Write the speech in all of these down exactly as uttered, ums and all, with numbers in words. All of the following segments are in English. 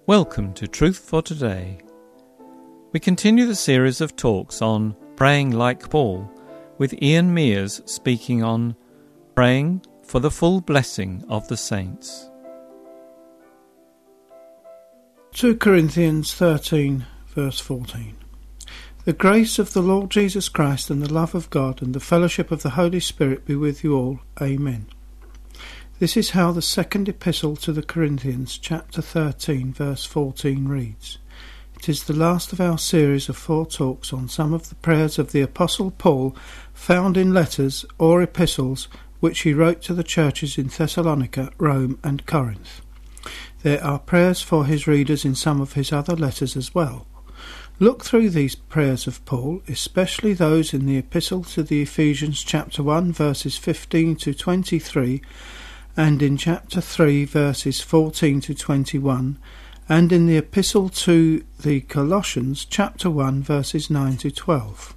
Welcome to Truth for Today. We continue the series of talks on Praying Like Paul, with Ian Mears speaking on Praying for the Full Blessing of the Saints. Second Corinthians thirteen, verse fourteen. The grace of the Lord Jesus Christ and the love of God and the fellowship of the Holy Spirit be with you all. Amen. This is how the second epistle to the Corinthians, chapter thirteen, verse fourteen reads. It is the last of our series of four talks on some of the prayers of the Apostle Paul found in letters or epistles which he wrote to the churches in Thessalonica, Rome and Corinth. There are prayers for his readers in some of his other letters as well. Look through these prayers of Paul, especially those in the epistle to the Ephesians chapter one verses fifteen to twenty-three, and in chapter three verses fourteen to twenty-one, and in the epistle to the Colossians chapter one verses nine to twelve.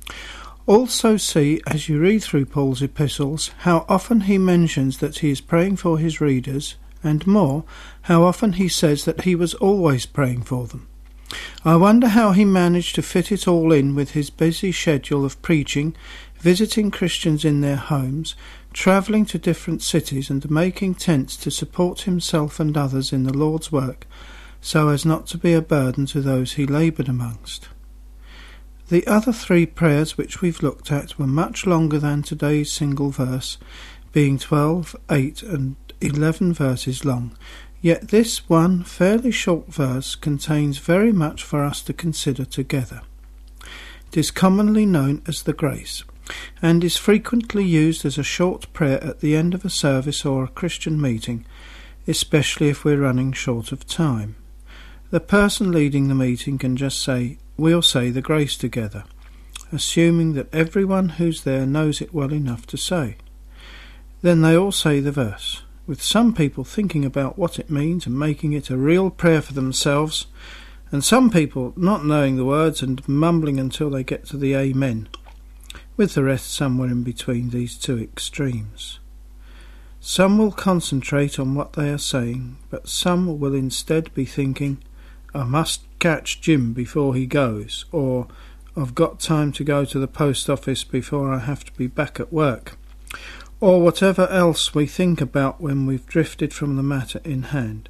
Also see, as you read through Paul's epistles, how often he mentions that he is praying for his readers, and more, how often he says that he was always praying for them. I wonder how he managed to fit it all in with his busy schedule of preaching, visiting Christians in their homes, travelling to different cities and making tents to support himself and others in the Lord's work, so as not to be a burden to those he laboured amongst. The other three prayers which we've looked at were much longer than today's single verse, being twelve, eight and eleven verses long, yet this one fairly short verse contains very much for us to consider together. It is commonly known as the grace, and is frequently used as a short prayer at the end of a service or a Christian meeting, especially if we're running short of time. The person leading the meeting can just say, "We'll say the grace together," assuming that everyone who's there knows it well enough to say. Then they all say the verse, with some people thinking about what it means and making it a real prayer for themselves, and some people not knowing the words and mumbling until they get to the Amen, with the rest somewhere in between these two extremes. Some will concentrate on what they are saying, but some will instead be thinking, "I must catch Jim before he goes," or "I've got time to go to the post office before I have to be back at work," or whatever else we think about when we've drifted from the matter in hand.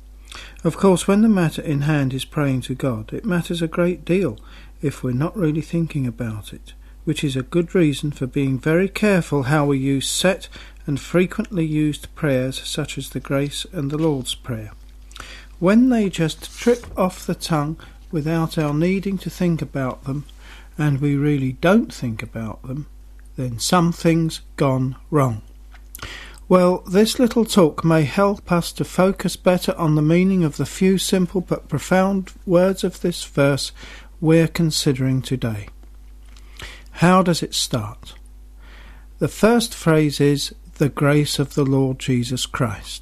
Of course, when the matter in hand is praying to God, it matters a great deal if we're not really thinking about it, which is a good reason for being very careful how we use set and frequently used prayers such as the Grace and the Lord's Prayer. When they just trip off the tongue without our needing to think about them, and we really don't think about them, then something's gone wrong. Well, this little talk may help us to focus better on the meaning of the few simple but profound words of this verse we're considering today. How does it start? The first phrase is, "the grace of the Lord Jesus Christ."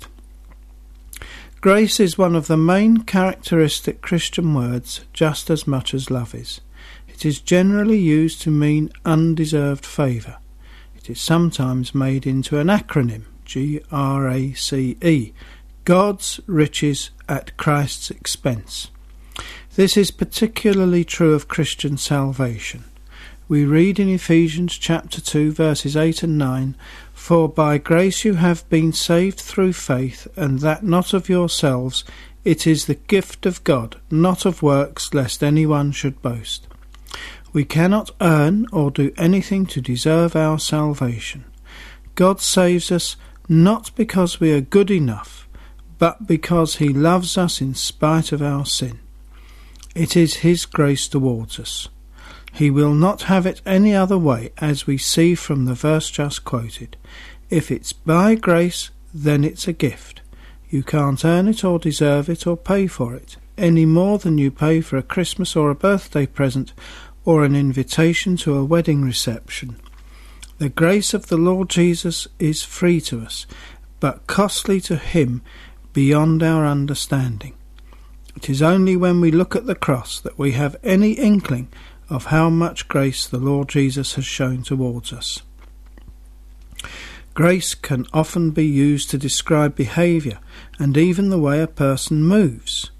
Grace is one of the main characteristic Christian words, just as much as love is. It is generally used to mean undeserved favour. It is sometimes made into an acronym, G R A C E, God's riches at Christ's expense. This is particularly true of Christian salvation. We read in Ephesians chapter two verses eight and nine, "For by grace you have been saved through faith, and that not of yourselves, it is the gift of God, not of works, lest anyone should boast." We cannot earn or do anything to deserve our salvation. God saves us not because we are good enough, but because he loves us in spite of our sin. It is his grace towards us. He will not have it any other way, as we see from the verse just quoted. If it's by grace, then it's a gift. You can't earn it or deserve it or pay for it, any more than you pay for a Christmas or a birthday present or an invitation to a wedding reception. The grace of the Lord Jesus is free to us, but costly to him beyond our understanding. It is only when we look at the cross that we have any inkling of how much grace the Lord Jesus has shown towards us. Grace can often be used to describe behaviour and even the way a person moves.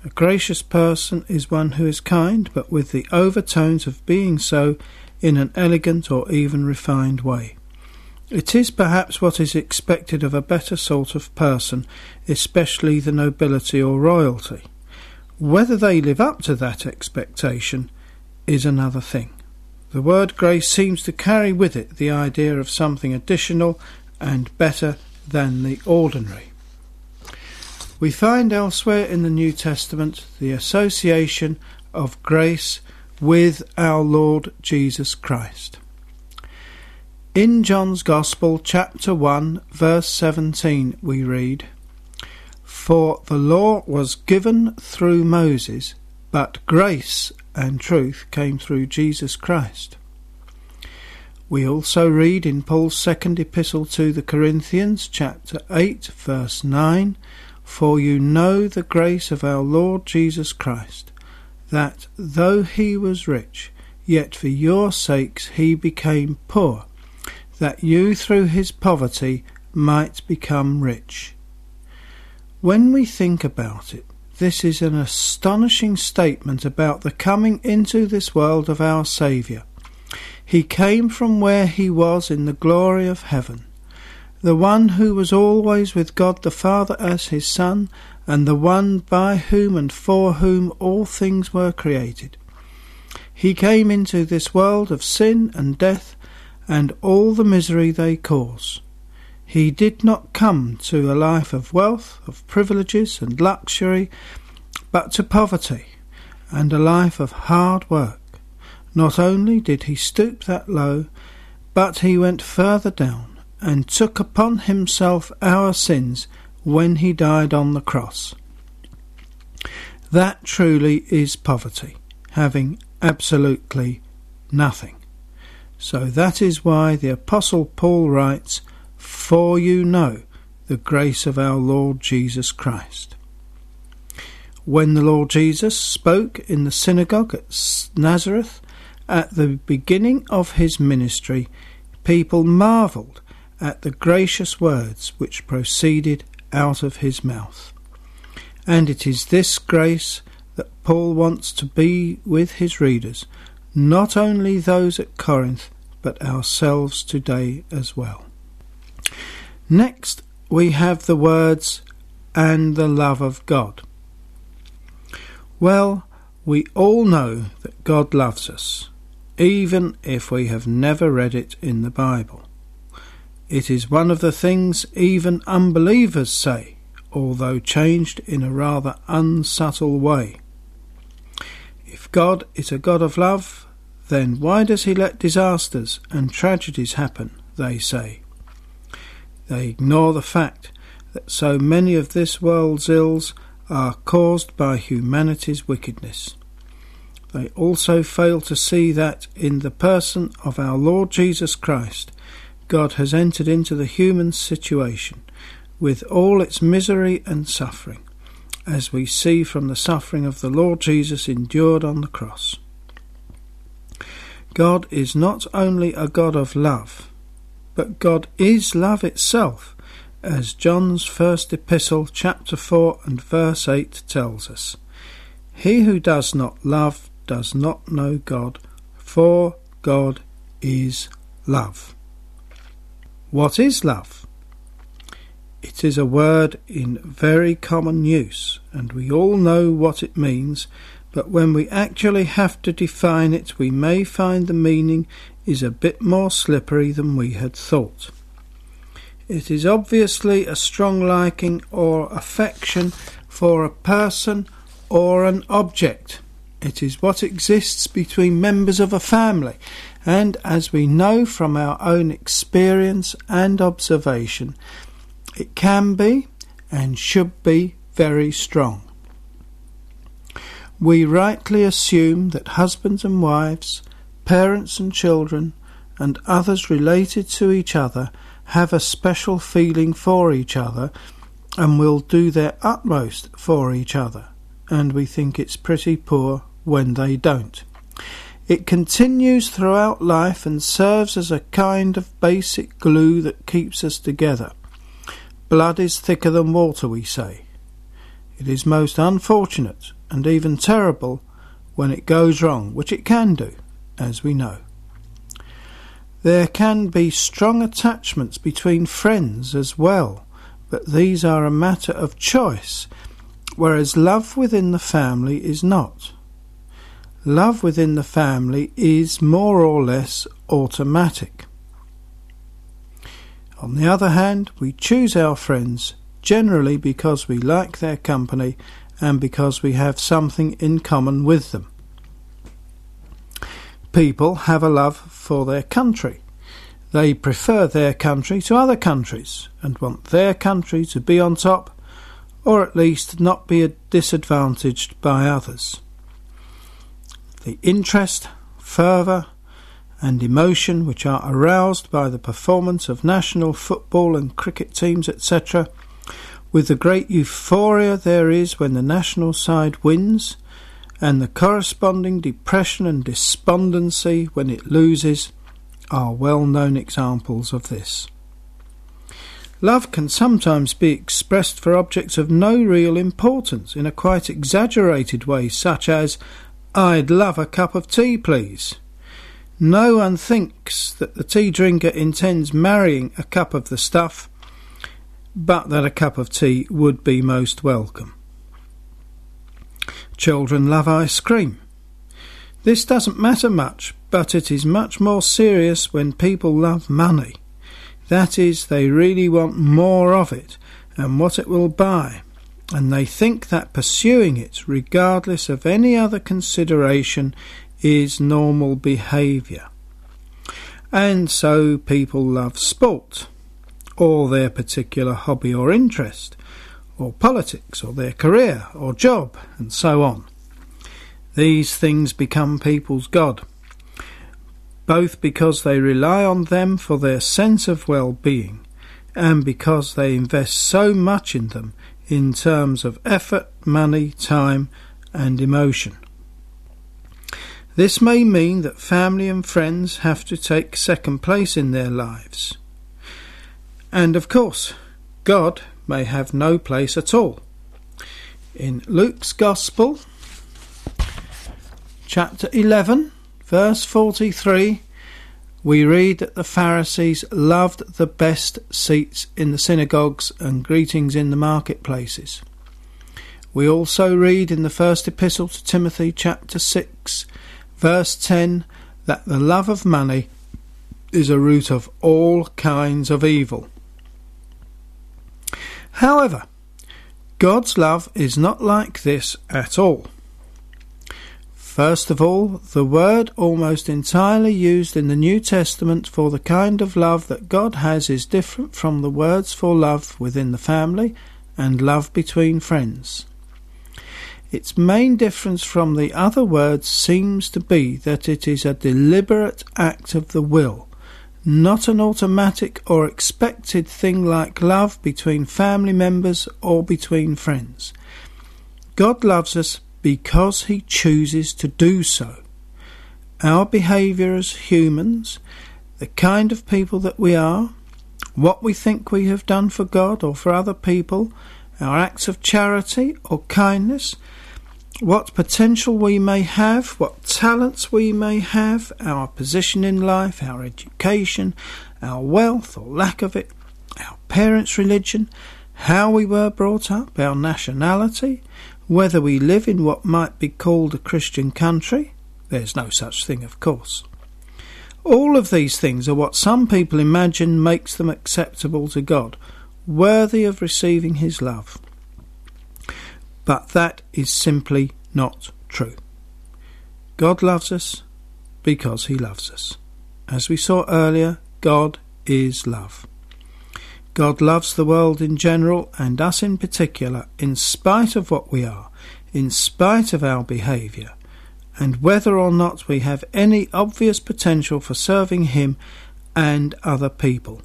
A gracious person is one who is kind, but with the overtones of being so in an elegant or even refined way. It is perhaps what is expected of a better sort of person, especially the nobility or royalty. Whether they live up to that expectation is another thing. The word grace seems to carry with it the idea of something additional and better than the ordinary. We find elsewhere in the New Testament the association of grace with our Lord Jesus Christ. In John's Gospel, chapter one, verse seventeen, we read, "For the law was given through Moses, but grace and truth came through Jesus Christ." We also read in Paul's second epistle to the Corinthians, chapter eight, verse nine, "For you know the grace of our Lord Jesus Christ, that though he was rich, yet for your sakes he became poor, that you through his poverty might become rich." When we think about it, this is an astonishing statement about the coming into this world of our Saviour. He came from where he was in the glory of heaven, the one who was always with God the Father as his Son, and the one by whom and for whom all things were created. He came into this world of sin and death and all the misery they cause. He did not come to a life of wealth, of privileges and luxury, but to poverty and a life of hard work. Not only did he stoop that low, but he went further down and took upon himself our sins when he died on the cross. That truly is poverty, having absolutely nothing. So that is why the Apostle Paul writes, "For you know the grace of our Lord Jesus Christ." When the Lord Jesus spoke in the synagogue at Nazareth at the beginning of his ministry, people marvelled at the gracious words which proceeded out of his mouth. And it is this grace that Paul wants to be with his readers, not only those at Corinth, but ourselves today as well. Next, we have the words, "and the love of God." Well, we all know that God loves us, even if we have never read it in the Bible. It is one of the things even unbelievers say, although changed in a rather unsubtle way. If God is a God of love, then why does he let disasters and tragedies happen, they say. They ignore the fact that so many of this world's ills are caused by humanity's wickedness. They also fail to see that in the person of our Lord Jesus Christ, God has entered into the human situation with all its misery and suffering, as we see from the suffering of the Lord Jesus endured on the cross. God is not only a God of love, but God is love itself, as John's first epistle, chapter four and verse eight tells us. He who does not love does not know God, for God is love. What is love? It is a word in very common use, and we all know what it means, but when we actually have to define it, we may find the meaning is a bit more slippery than we had thought. It is obviously a strong liking or affection for a person or an object. It is what exists between members of a family, and as we know from our own experience and observation, it can be and should be very strong. We rightly assume that husbands and wives, parents and children, and others related to each other have a special feeling for each other and will do their utmost for each other, and we think it's pretty poor when they don't. It continues throughout life and serves as a kind of basic glue that keeps us together. Blood is thicker than water, we say. It is most unfortunate and even terrible when it goes wrong, which it can do, as we know. There can be strong attachments between friends as well, but these are a matter of choice, whereas love within the family is not. Love within the family is more or less automatic. On the other hand, we choose our friends generally because we like their company and because we have something in common with them. People have a love for their country. They prefer their country to other countries and want their country to be on top, or at least not be disadvantaged by others. The interest, fervour and emotion which are aroused by the performance of national football and cricket teams, et cetera, with the great euphoria there is when the national side wins, and the corresponding depression and despondency when it loses, are well-known examples of this. Love can sometimes be expressed for objects of no real importance in a quite exaggerated way, such as, "I'd love a cup of tea, please." No one thinks that the tea drinker intends marrying a cup of the stuff, but that a cup of tea would be most welcome. Children love ice cream. This doesn't matter much, but it is much more serious when people love money. That is, they really want more of it and what it will buy, and they think that pursuing it, regardless of any other consideration, is normal behaviour. And so people love sport, or their particular hobby or interest, or politics, or their career, or job, and so on. These things become people's God, both because they rely on them for their sense of well-being, and because they invest so much in them in terms of effort, money, time, and emotion. This may mean that family and friends have to take second place in their lives. And of course, God may have no place at all. In Luke's Gospel, chapter eleven, verse forty-three, we read that the Pharisees loved the best seats in the synagogues and greetings in the marketplaces. We also read in the first epistle to Timothy, chapter six, verse ten, that the love of money is a root of all kinds of evil. However, God's love is not like this at all. First of all, the word almost entirely used in the New Testament for the kind of love that God has is different from the words for love within the family and love between friends. Its main difference from the other words seems to be that it is a deliberate act of the will, not an automatic or expected thing like love between family members or between friends. God loves us because he chooses to do so. Our behaviour as humans, the kind of people that we are, what we think we have done for God or for other people, our acts of charity or kindness, what potential we may have, what talents we may have, our position in life, our education, our wealth or lack of it, our parents' religion, how we were brought up, our nationality, whether we live in what might be called a Christian country. There's no such thing, of course. All of these things are what some people imagine makes them acceptable to God, worthy of receiving his love. But that is simply not true. God loves us because he loves us. As we saw earlier, God is love. God loves the world in general and us in particular, in spite of what we are, in spite of our behaviour, and whether or not we have any obvious potential for serving him and other people.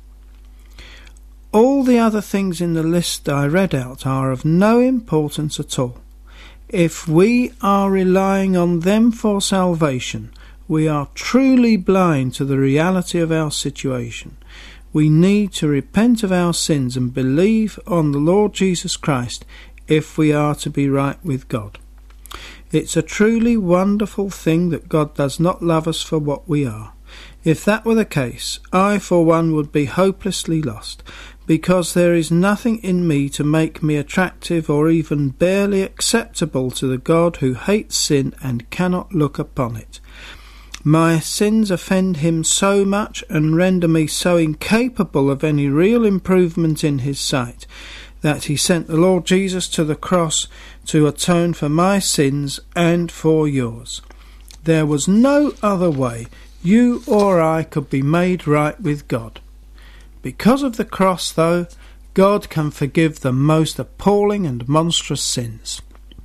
All the other things in the list I read out are of no importance at all. If we are relying on them for salvation, we are truly blind to the reality of our situation. We need to repent of our sins and believe on the Lord Jesus Christ if we are to be right with God. It's a truly wonderful thing that God does not love us for what we are. If that were the case, I for one would be hopelessly lost, because there is nothing in me to make me attractive or even barely acceptable to the God who hates sin and cannot look upon it. My sins offend him so much and render me so incapable of any real improvement in his sight, that he sent the Lord Jesus to the cross to atone for my sins and for yours. There was no other way you or I could be made right with God. Because of the cross, though, God can forgive the most appalling and monstrous sins.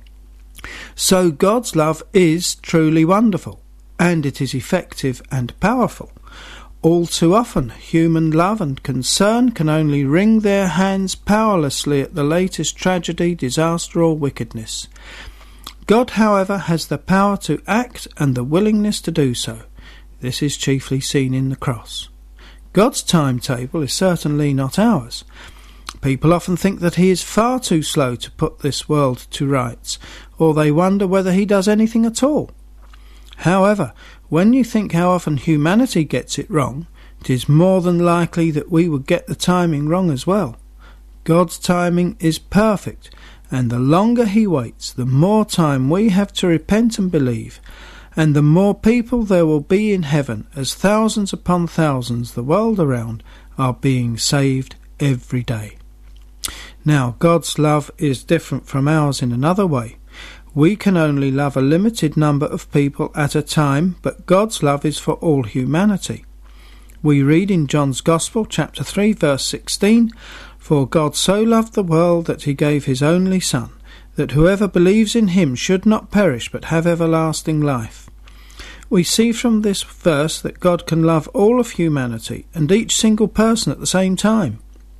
So God's love is truly wonderful, and it is effective and powerful. All too often, human love and concern can only wring their hands powerlessly at the latest tragedy, disaster, or wickedness. God, however, has the power to act and the willingness to do so. This is chiefly seen in the cross. God's timetable is certainly not ours. People often think that he is far too slow to put this world to rights, or they wonder whether he does anything at all. However, when you think how often humanity gets it wrong, it is more than likely that we would get the timing wrong as well. God's timing is perfect, and the longer he waits, the more time we have to repent and believe, and the more people there will be in heaven, as thousands upon thousands the world around are being saved every day. Now, God's love is different from ours in another way. We can only love a limited number of people at a time, but God's love is for all humanity. We read in John's Gospel, chapter three, verse sixteen, "For God so loved the world that he gave his only Son, that whoever believes in him should not perish but have everlasting life." We see from this verse that God can love all of humanity and each single person at the same time.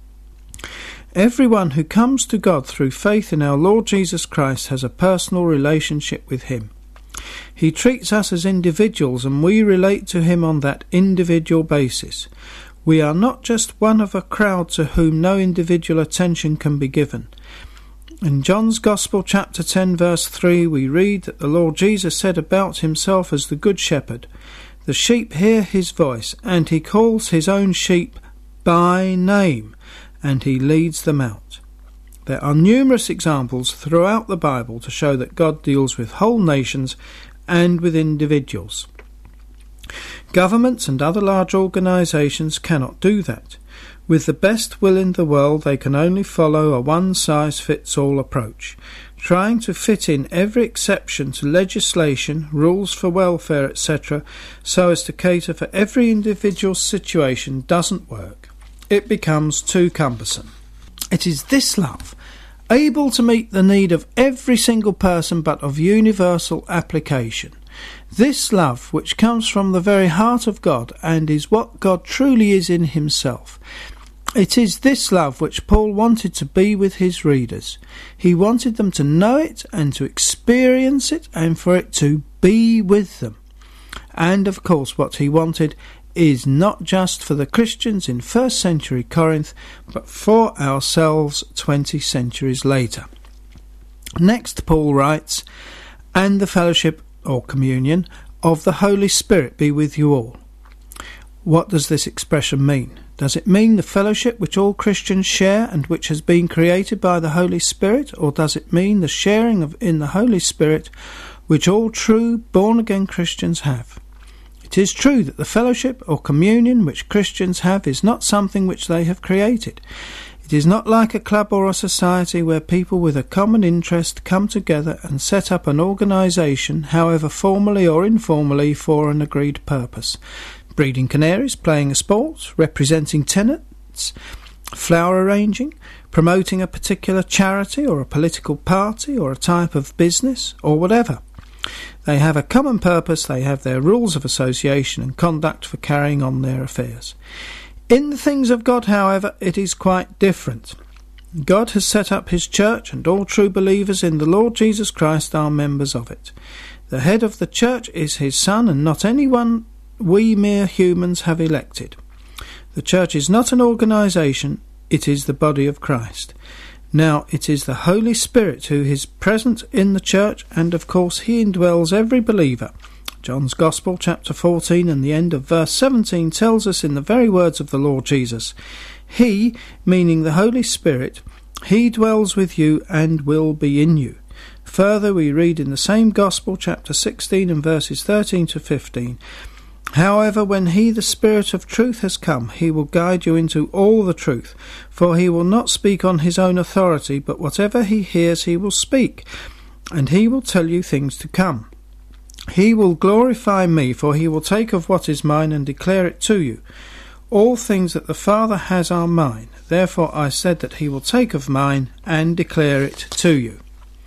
Everyone who comes to God through faith in our Lord Jesus Christ has a personal relationship with him. He treats us as individuals, and we relate to him on that individual basis. We are not just one of a crowd to whom no individual attention can be given. In John's Gospel, chapter ten, verse three, we read that the Lord Jesus said about himself as the Good Shepherd, "The sheep hear his voice, and he calls his own sheep by name, and he leads them out." There are numerous examples throughout the Bible to show that God deals with whole nations and with individuals. Governments and other large organisations cannot do that. With the best will in the world, they can only follow a one-size-fits-all approach, trying to fit in every exception to legislation, rules for welfare, et cetera, so as to cater for every individual situation doesn't work. It becomes too cumbersome. It is this love, able to meet the need of every single person but of universal application, this love which comes from the very heart of God and is what God truly is in himself. It is this love which Paul wanted to be with his readers. He wanted them to know it and to experience it and for it to be with them. And of course what he wanted is not just for the Christians in first century Corinth, but for ourselves twenty centuries later. Next Paul writes, "And the fellowship or communion of the Holy Spirit be with you all." What does this expression mean? Does it mean the fellowship which all Christians share and which has been created by the Holy Spirit, or does it mean the sharing of in the Holy Spirit which all true born-again Christians have? It is true that the fellowship or communion which Christians have is not something which they have created. It is not like a club or a society where people with a common interest come together and set up an organisation, however formally or informally, for an agreed purpose. Breeding canaries, playing a sport, representing tenants, flower arranging, promoting a particular charity or a political party or a type of business or whatever. They have a common purpose, they have their rules of association and conduct for carrying on their affairs. In the things of God, however, it is quite different. God has set up his church, and all true believers in the Lord Jesus Christ are members of it. The head of the church is his Son, and not anyone we mere humans have elected. The church is not an organisation, it is the body of Christ. Now it is the Holy Spirit who is present in the church, and of course he indwells every believer. John's Gospel, chapter fourteen, and the end of verse seventeen tells us in the very words of the Lord Jesus, He, meaning the Holy Spirit, He dwells with you and will be in you. Further, we read in the same Gospel, chapter sixteen, and verses thirteen to fifteen, However, when He, the Spirit of truth, has come, He will guide you into all the truth, for He will not speak on His own authority, but whatever He hears He will speak, and He will tell you things to come. He will glorify me, for He will take of what is mine and declare it to you. All things that the Father has are mine. Therefore I said that He will take of mine and declare it to you.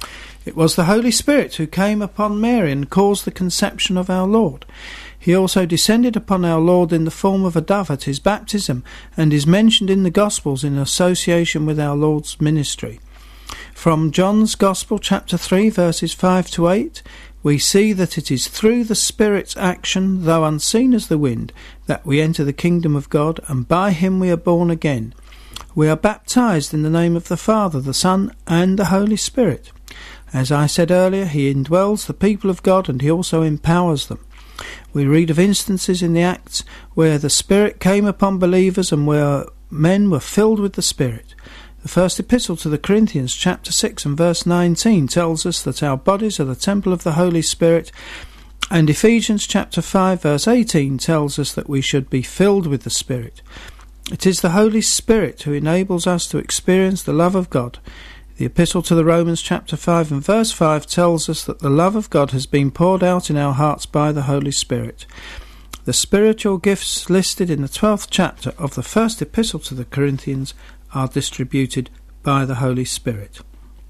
It was the Holy Spirit who came upon Mary and caused the conception of our Lord. He also descended upon our Lord in the form of a dove at His baptism, and is mentioned in the Gospels in association with our Lord's ministry. From John's Gospel, chapter three, verses five to eight, we see that it is through the Spirit's action, though unseen as the wind, that we enter the kingdom of God, and by Him we are born again. We are baptized in the name of the Father, the Son, and the Holy Spirit. As I said earlier, He indwells the people of God, and He also empowers them. We read of instances in the Acts where the Spirit came upon believers and where men were filled with the Spirit. The first epistle to the Corinthians, chapter six and verse nineteen, tells us that our bodies are the temple of the Holy Spirit, and Ephesians chapter five verse eighteen tells us that we should be filled with the Spirit. It is the Holy Spirit who enables us to experience the love of God. The epistle to the Romans chapter five and verse five tells us that the love of God has been poured out in our hearts by the Holy Spirit. The spiritual gifts listed in the twelfth chapter of the first epistle to the Corinthians are distributed by the Holy Spirit.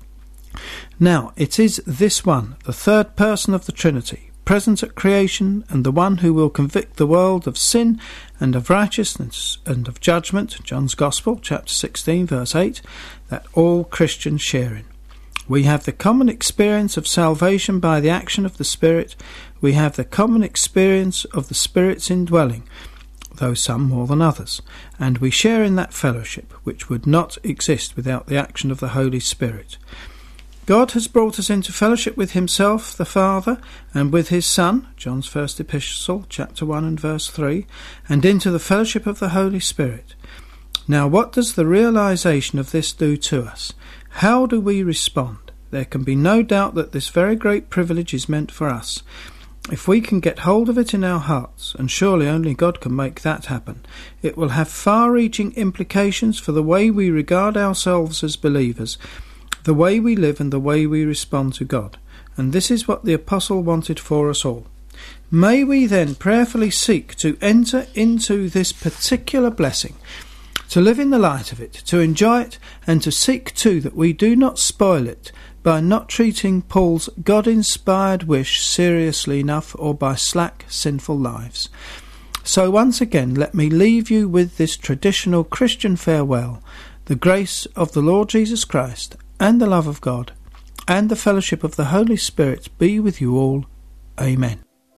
Now, it is this one, the third person of the Trinity, present at creation, and the one who will convict the world of sin and of righteousness and of judgment, John's Gospel, chapter sixteen, verse eight, that all Christians share in. We have the common experience of salvation by the action of the Spirit. We have the common experience of the Spirit's indwelling, though some more than others, and we share in that fellowship which would not exist without the action of the Holy Spirit. God has brought us into fellowship with Himself, the Father, and with His Son, John's first epistle, chapter one and verse three, and into the fellowship of the Holy Spirit. Now, what does the realization of this do to us? How do we respond? There can be no doubt that this very great privilege is meant for us. If we can get hold of it in our hearts, and surely only God can make that happen, it will have far-reaching implications for the way we regard ourselves as believers, the way we live and the way we respond to God. And this is what the Apostle wanted for us all. May we then prayerfully seek to enter into this particular blessing, to live in the light of it, to enjoy it, and to seek too that we do not spoil it by not treating Paul's God-inspired wish seriously enough, or by slack, sinful lives. So once again, let me leave you with this traditional Christian farewell. The grace of the Lord Jesus Christ, and the love of God, and the fellowship of the Holy Spirit be with you all. Amen.